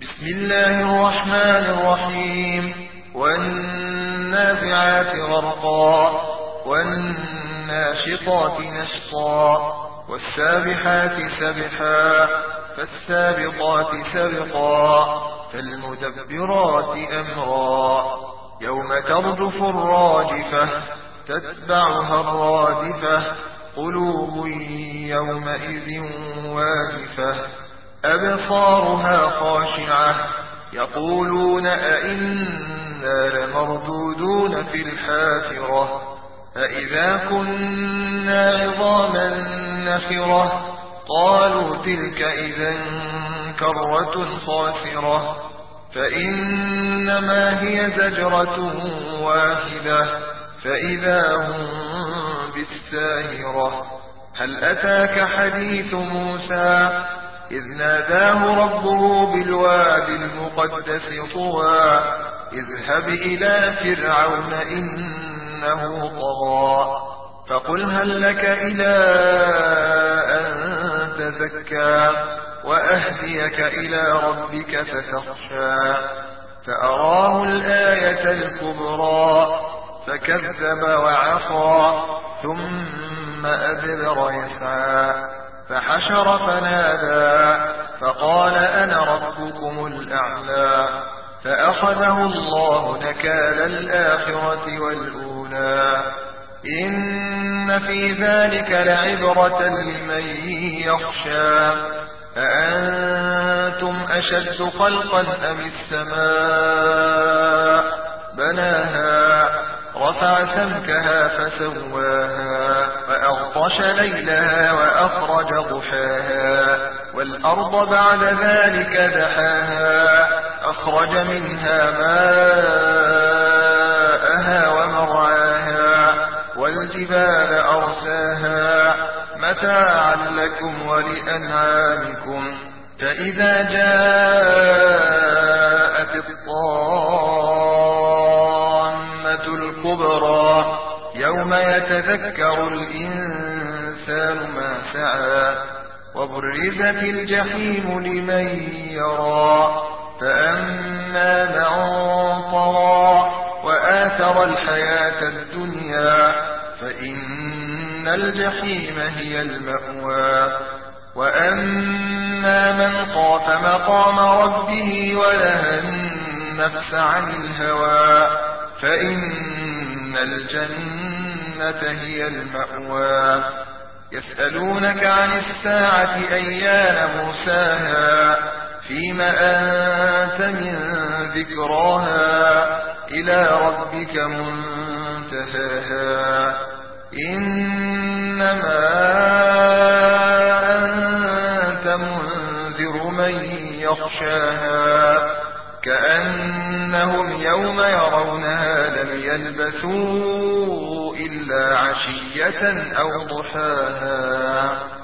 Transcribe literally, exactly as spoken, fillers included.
بسم الله الرحمن الرحيم. والنازعات غرقا والناشطات نشطا والسابحات سبحا فالسابقات سبقا فالمدبرات أمرا يوم ترجف الراجفة تتبعها الرادفة قلوب يومئذ واجفة أبصارها خاشعة يقولون أئنا لمردودون في الحافرة أئذا كنا عظاما نخرة قالوا تلك إذا كرة خاسرة فإنما هي زجرة واحدة فإذا هم بالساهرة هل أتاك حديث موسى إذ ناداه ربه بالواد المقدس طوى اذهب إلى فرعون إنه طغى فقل هل لك إلى أن تزكى وأهديك إلى ربك فتخشى فأراه الآية الكبرى فكذب وعصى ثم أدبر يسعى فحشر فنادى فقال أنا ربكم الأعلى فأخذه الله نكال الآخرة والأولى إن في ذلك لعبرة لمن يخشى أأنتم أشد خلقا أم السماء بناها رفع سمكها فسواها وأغطش ليلها وأخرج ضحاها والأرض بعد ذلك دحاها أخرج منها ماءها ومرعاها والجبال أرساها متاعا لكم ولأنعامكم فإذا جاءت الطامة الكبرى يوم يتذكر الإنسان ما سعى وبرزت الجحيم لمن يرى فأما من طغى وآثر الحياة الدنيا فإن الجحيم هي المأوى وأما من خاف مقام ربه ونهى النفس عن الهوى فإن الجنة هي المأوى يسألونك عن الساعة أيان مرساها فيم أنت من ذكراها إلى ربك منتهاها إنما أنت منذر من يخشاها كأنهم يوم يرونها لم يلبثوا إلا عشية أو ضحاها.